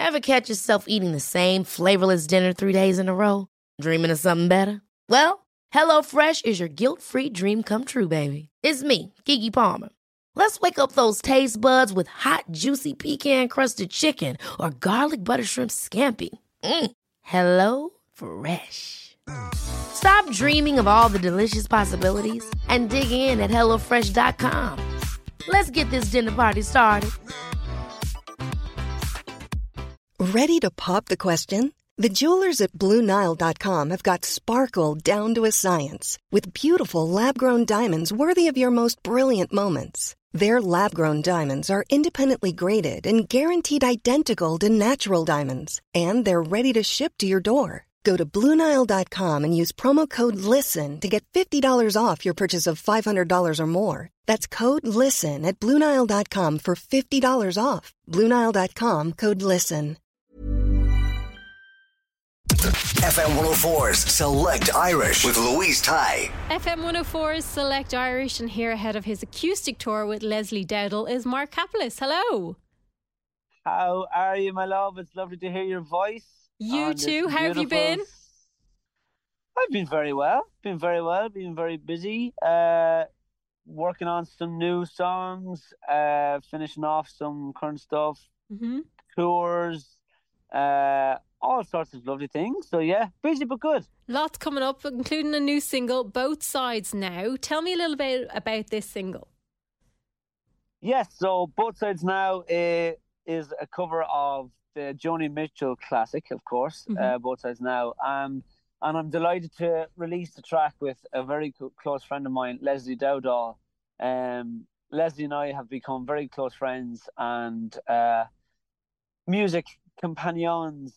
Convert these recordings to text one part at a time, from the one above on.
Ever catch yourself eating the same flavorless dinner 3 days in a row? Dreaming of something better? Well, HelloFresh is your guilt-free dream come true, baby. It's me, Keke Palmer. Let's wake up those taste buds with hot, juicy pecan-crusted chicken or garlic butter shrimp scampi. Hello Fresh. Stop dreaming of all the delicious possibilities and dig in at HelloFresh.com. Let's get this dinner party started. Ready to pop the question? The jewelers at BlueNile.com have got sparkle down to a science with beautiful lab-grown diamonds worthy of your most brilliant moments. Their lab-grown diamonds are independently graded and guaranteed identical to natural diamonds, and they're ready to ship to your door. Go to BlueNile.com and use promo code LISTEN to get $50 off your purchase of $500 or more. That's code LISTEN at BlueNile.com for $50 off. BlueNile.com, code LISTEN. FM 104's Select Irish with Louise Ty. FM 104's Select Irish, and here ahead of his acoustic tour with Leslie Dowdle is Mark Kapelis. Hello. How are you, my love? It's lovely to hear your voice. You too. How have you been? I've been very well. Been very busy. Working on some new songs. Finishing off some current stuff. Tours. All sorts of lovely things. So yeah, busy but good. Lots coming up, including a new single, Both Sides Now. Tell me a little bit about this single. Yes, so Both Sides Now is a cover of the Joni Mitchell classic, of course, Both Sides Now. And I'm delighted to release the track with a very close friend of mine, Leslie Dowdle. Leslie and I have become very close friends and music companions.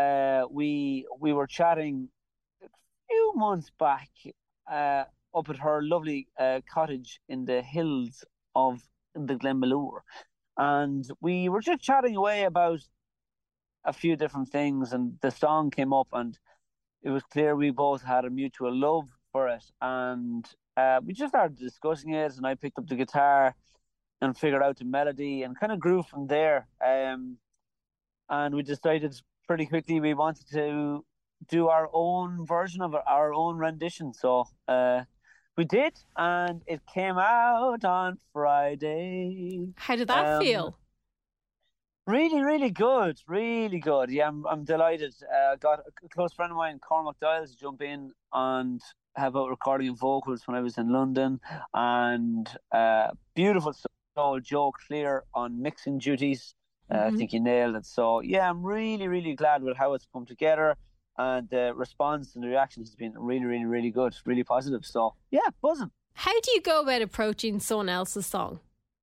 We were chatting a few months back up at her lovely cottage in the hills of the Glenmalure, and we were just chatting away about a few different things, and the song came up, and it was clear we both had a mutual love for it, and we just started discussing it, and I picked up the guitar and figured out the melody and kind of grew from there. And we decided pretty quickly we wanted to do our own version of our own rendition. So we did, and it came out on Friday. How did that feel? Really, really good. Really good. Yeah, I'm delighted. Got a close friend of mine, Cormac Dials, to jump in and help out recording and vocals when I was in London. And beautiful soul, Joe Clear on mixing duties. I think he nailed it. So yeah, I'm really, really glad with how it's come together, and the response and the reaction has been really, really, really good, really positive. So yeah, buzzing. How do you go about approaching someone else's song?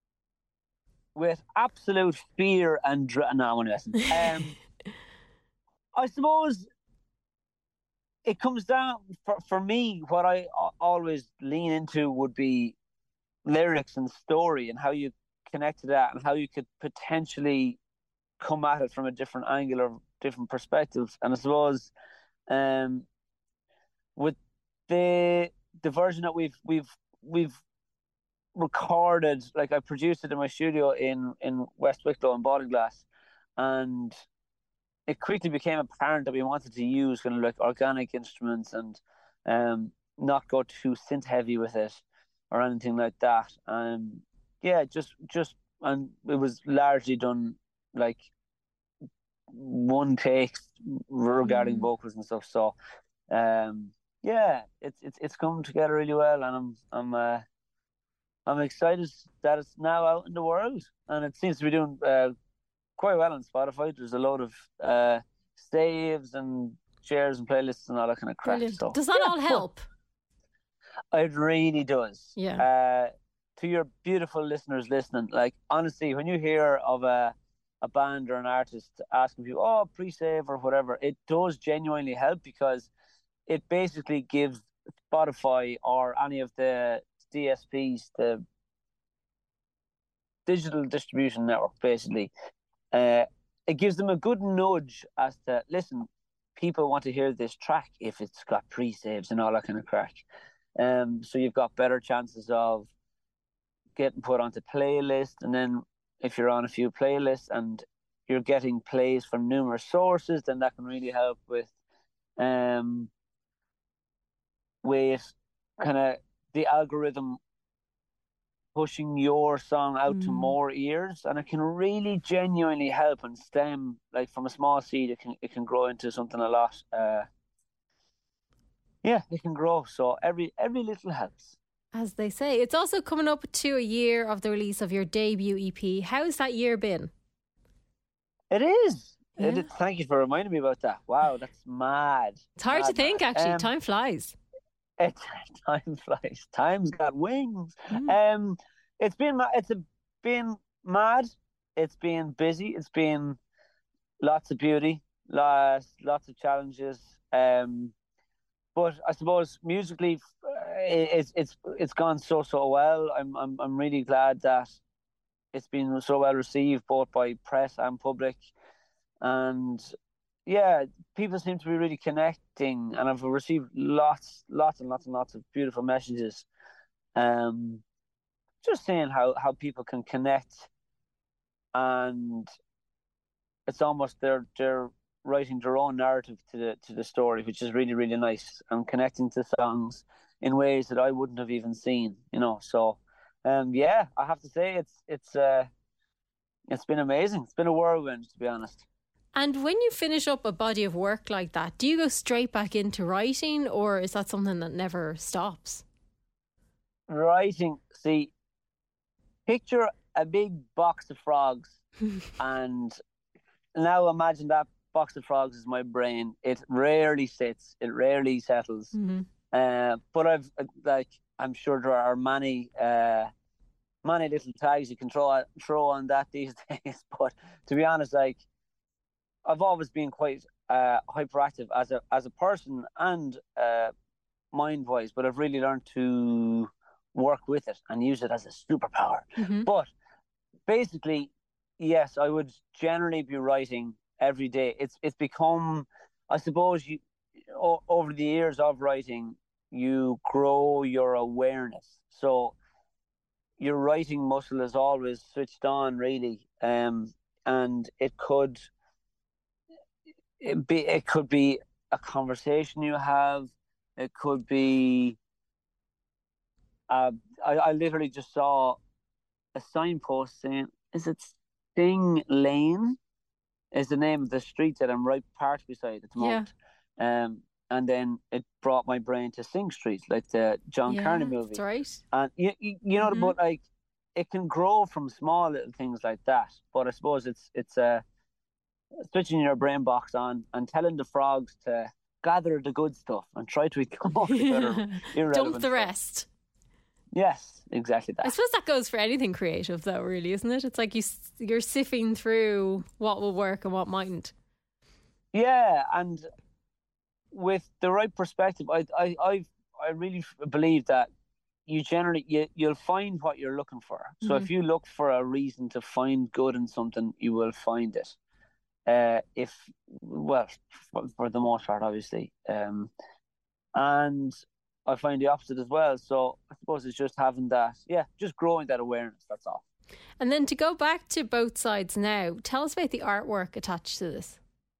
With absolute fear and no, I'm only messing. I suppose it comes down for me. What I always lean into would be lyrics and story, and how you connect to that, and how you could potentially come at it from a different angle or different perspectives. And I suppose with the version that we've recorded, like I produced it in my studio in West Wicklow in Ballyglass, and it quickly became apparent that we wanted to use kind of like organic instruments and not go too synth heavy with it or anything like that. Yeah, just and it was largely done like one take regarding vocals and stuff. So yeah, it's come together really well, and I'm excited that it's now out in the world, and it seems to be doing quite well on Spotify. There's a load of saves and shares and playlists and all that kind of crap. So, does that all help? It really does. Yeah. To your beautiful listeners listening, like honestly, when you hear of a band or an artist asking you, oh, pre-save or whatever, it does genuinely help, because it basically gives Spotify or any of the DSPs, the digital distribution network, basically, it gives them a good nudge as to, listen, people want to hear this track if it's got pre-saves and all that kind of crack. So you've got better chances of getting put onto playlists, and then if you're on a few playlists and you're getting plays from numerous sources, then that can really help with kind of the algorithm pushing your song out to more ears, and it can really genuinely help and stem, like from a small seed, it can grow into something a lot. It can grow. So every little helps. As they say, it's also coming up to a year of the release of your debut EP. How's that year been? It is. Yeah. Thank you for reminding me about that. Wow, that's mad. It's hard to think, actually. Time flies. Time flies. Time's got wings. It's been mad. It's been busy. It's been lots of beauty, lots of challenges. But I suppose musically, it's gone so well. I'm really glad that it's been so well received, both by press and public, and yeah, people seem to be really connecting, and I've received lots of beautiful messages. Just saying how people can connect, and it's almost they're writing their own narrative to the story, which is really, really nice, and connecting to songs in ways that I wouldn't have even seen, So, I have to say it's been amazing. It's been a whirlwind, to be honest. And when you finish up a body of work like that, do you go straight back into writing, or is that something that never stops? Writing, see, picture a big box of frogs, and now imagine that box of frogs is my brain. It rarely sits. It rarely settles. Mm-hmm. But I'm sure there are many little tags you can throw on that these days. But to be honest, I've always been quite hyperactive as a person and mind wise, but I've really learned to work with it and use it as a superpower. Mm-hmm. But basically, yes, I would generally be writing every day. It's become, I suppose, over the years of writing, you grow your awareness. So your writing muscle is always switched on, really, and it could be a conversation you have. It could be. I literally just saw a signpost saying, "Is it Sting Lane?" Is the name of the street that I'm right parked beside at the moment. And then it brought my brain to Sing Street, like the John Carney movie. That's right. And you know, but it can grow from small little things like that. But I suppose it's switching your brain box on and telling the frogs to gather the good stuff and try to come up with irrelevant Dump the stuff. rest. Yes, exactly that. I suppose that goes for anything creative, though, really, isn't it? It's like you're sifting through what will work and what mightn't. Yeah, and with the right perspective, I really believe that you'll find what you're looking for. So if you look for a reason to find good in something, you will find it. For the most part, obviously, and I find the opposite as well. So I suppose it's just having that, just growing that awareness. That's all. And then to go back to Both Sides Now, tell us about the artwork attached to this.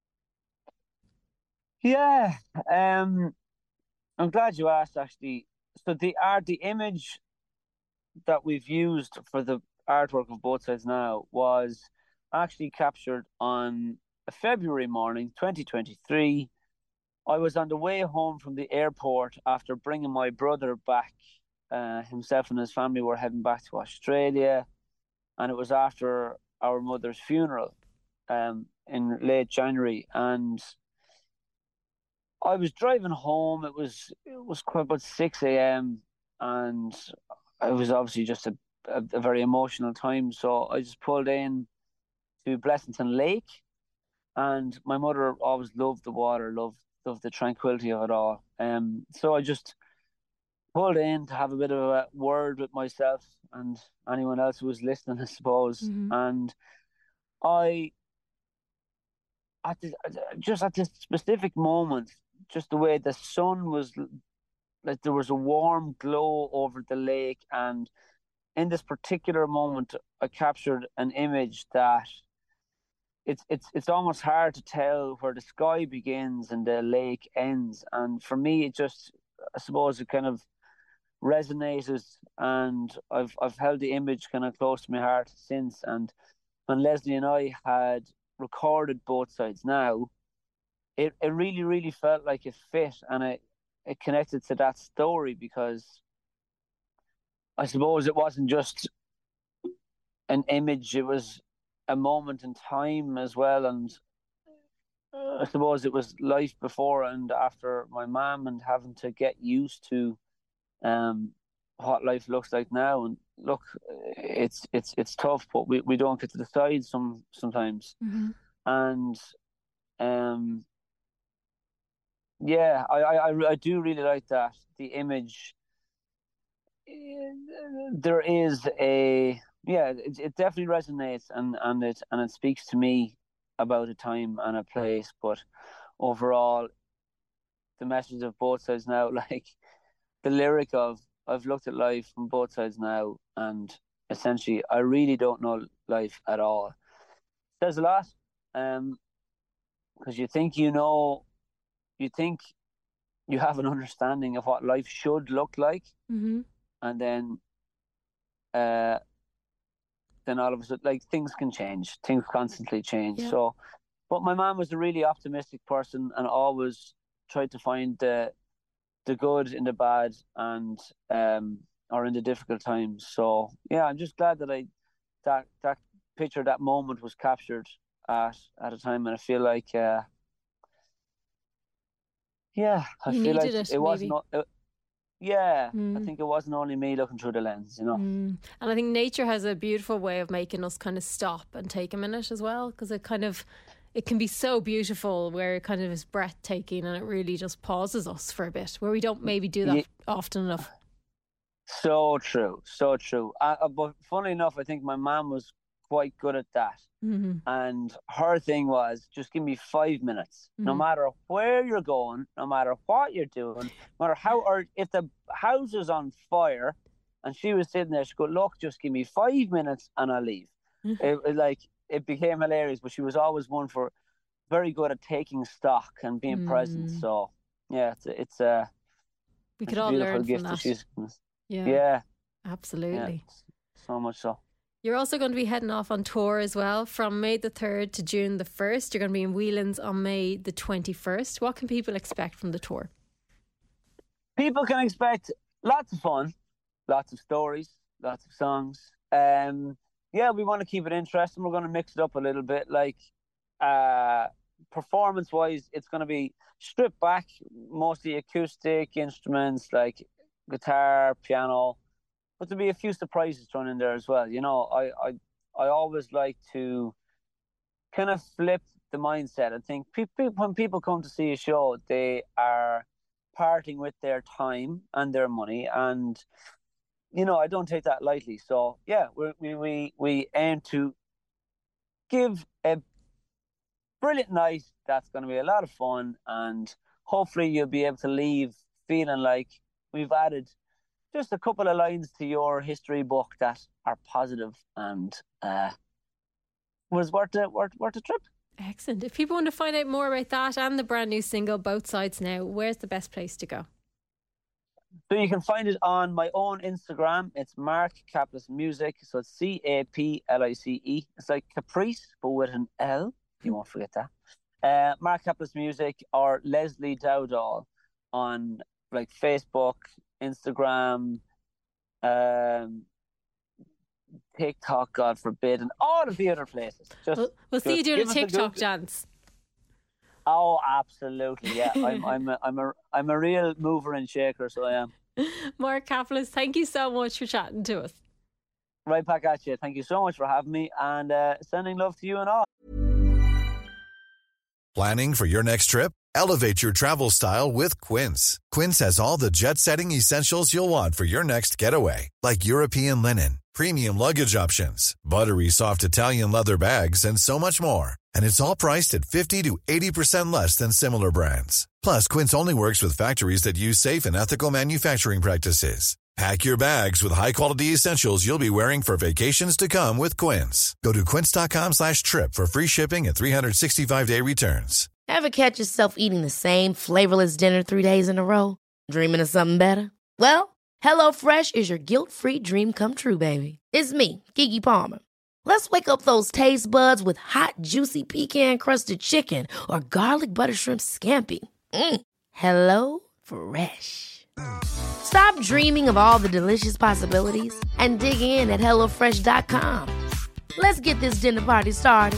Yeah, I'm glad you asked, actually. So the image that we've used for the artwork of Both Sides Now was actually captured on a February morning, 2023. I was on the way home from the airport after bringing my brother back. Himself and his family were heading back to Australia, and it was after our mother's funeral in late January. And I was driving home. It was quite about 6 a.m. and it was obviously just a very emotional time. So I just pulled in to Blessington Lake, and my mother always loved the water, loved the tranquility of it all. So I just pulled in to have a bit of a word with myself and anyone else who was listening, I suppose. And at this specific moment, just the way the sun was, like there was a warm glow over the lake, and in this particular moment, I captured an image that it's almost hard to tell where the sky begins and the lake ends. And for me, I suppose it kind of resonated, and I've held the image kind of close to my heart since. And when Leslie and I had recorded Both Sides Now, it really, really felt like it fit, and it connected to that story, because I suppose it wasn't just an image, it was a moment in time as well. And I suppose it was life before and after my mum, and having to get used to what life looks like now. And look, it's tough, but we don't get to decide sometimes. Mm-hmm. And yeah, I do really like that, the image. There is it definitely resonates, and it speaks to me about a time and a place. But overall, the message of Both Sides Now, like the lyric of I've looked at life from both sides now, and essentially I really don't know life at all, says a lot. Because you think you have an understanding of what life should look like. Mm-hmm. And then all of a sudden, like, things can change. Things constantly change. Yeah. So, but my mom was a really optimistic person, and always tried to find the good in the bad, and or in the difficult times. So yeah, I'm just glad that that picture, that moment, was captured at a time, and I feel like I feel like it wasn't. I think it wasn't only me looking through the lens, you know. And I think nature has a beautiful way of making us kind of stop and take a minute as well, because it can be so beautiful, where it kind of is breathtaking, and it really just pauses us for a bit, where we don't maybe do that often enough. So true. But funnily enough, I think my mum was quite good at that. Mm-hmm. And her thing was, just give me 5 minutes. Mm-hmm. No matter where you're going, no matter what you're doing, no matter or if the house is on fire, and she was sitting there, she'd go, look, just give me 5 minutes and I'll leave. Mm-hmm. It became hilarious, but she was always very good at taking stock and being present. So yeah, it's a all learn gift from that. Yeah, absolutely. Yeah, so much so. You're also going to be heading off on tour as well from May the 3rd to June the 1st. You're going to be in Whelan's on May the 21st. What can people expect from the tour? People can expect lots of fun, lots of stories, lots of songs. Yeah, we want to keep it interesting. We're going to mix it up a little bit. Like, performance-wise, it's going to be stripped back, mostly acoustic instruments like guitar, piano. But there'll be a few surprises thrown in there as well. You know, I always like to kind of flip the mindset. I think when people come to see a show, they are parting with their time and their money, and you know, I don't take that lightly. So yeah, we aim to give a brilliant night that's going to be a lot of fun, and hopefully you'll be able to leave feeling like we've added just a couple of lines to your history book that are positive and was worth a trip. Excellent. If people want to find out more about that and the brand new single Both Sides Now, where's the best place to go? So you can find it on my own Instagram. It's Mark Caplice Music. So it's Caplice. It's like Caprice, but with an L. You won't forget that. Mark Caplice Music, or Leslie Dowdall on like Facebook, Instagram, TikTok, God forbid, and all of the other places. We'll see you doing a TikTok dance. Oh, absolutely! Yeah, I'm a real mover and shaker, so I am. Mark Caplice, thank you so much for chatting to us. Right back at you. Thank you so much for having me, and sending love to you and all. Planning for your next trip? Elevate your travel style with Quince. Quince has all the jet-setting essentials you'll want for your next getaway, like European linen, premium luggage options, buttery soft Italian leather bags, and so much more. And it's all priced at 50 to 80% less than similar brands. Plus, Quince only works with factories that use safe and ethical manufacturing practices. Pack your bags with high-quality essentials you'll be wearing for vacations to come with Quince. Go to quince.com/trip for free shipping and 365-day returns. Ever catch yourself eating the same flavorless dinner 3 days in a row? Dreaming of something better? Well, HelloFresh is your guilt-free dream come true, baby. It's me, Keke Palmer. Let's wake up those taste buds with hot, juicy pecan-crusted chicken or garlic butter shrimp scampi. Hello Fresh. Stop dreaming of all the delicious possibilities and dig in at HelloFresh.com. Let's get this dinner party started.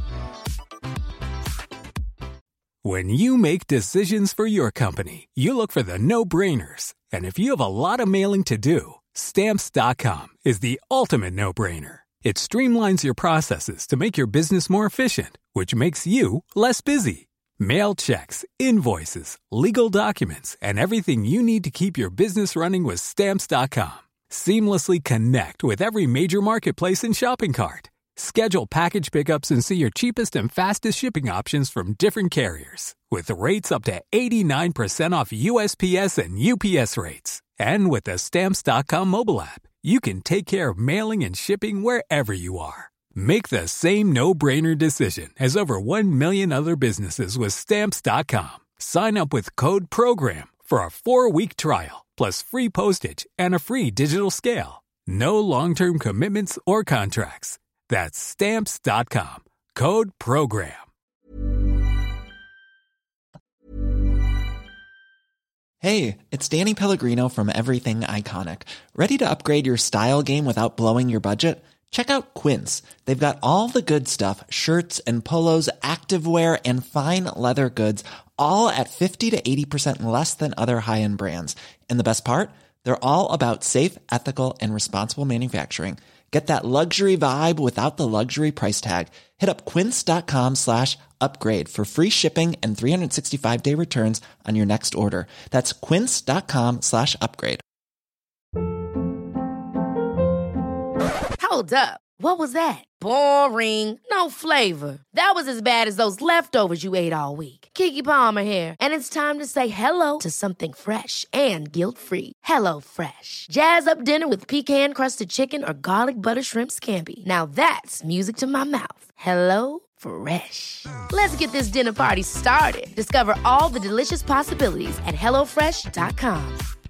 When you make decisions for your company, you look for the no-brainers. And if you have a lot of mailing to do, Stamps.com is the ultimate no-brainer. It streamlines your processes to make your business more efficient, which makes you less busy. Mail checks, invoices, legal documents, and everything you need to keep your business running with Stamps.com. Seamlessly connect with every major marketplace and shopping cart. Schedule package pickups and see your cheapest and fastest shipping options from different carriers, with rates up to 89% off USPS and UPS rates. And with the Stamps.com mobile app, you can take care of mailing and shipping wherever you are. Make the same no-brainer decision as over 1 million other businesses with Stamps.com. Sign up with code PROGRAM for a 4-week trial, plus free postage and a free digital scale. No long-term commitments or contracts. That's Stamps.com. Code PROGRAM. Hey, it's Danny Pellegrino from Everything Iconic. Ready to upgrade your style game without blowing your budget? Check out Quince. They've got all the good stuff, shirts and polos, activewear, and fine leather goods, all at 50 to 80% less than other high-end brands. And the best part? They're all about safe, ethical, and responsible manufacturing. Get that luxury vibe without the luxury price tag. Hit up quince.com/upgrade for free shipping and 365-day returns on your next order. That's quince.com/upgrade. Hold up. What was that? Boring. No flavor. That was as bad as those leftovers you ate all week. Keke Palmer here, and it's time to say hello to something fresh and guilt-free. Hello Fresh. Jazz up dinner with pecan-crusted chicken or garlic butter shrimp scampi. Now that's music to my mouth. Hello Fresh. Let's get this dinner party started. Discover all the delicious possibilities at HelloFresh.com.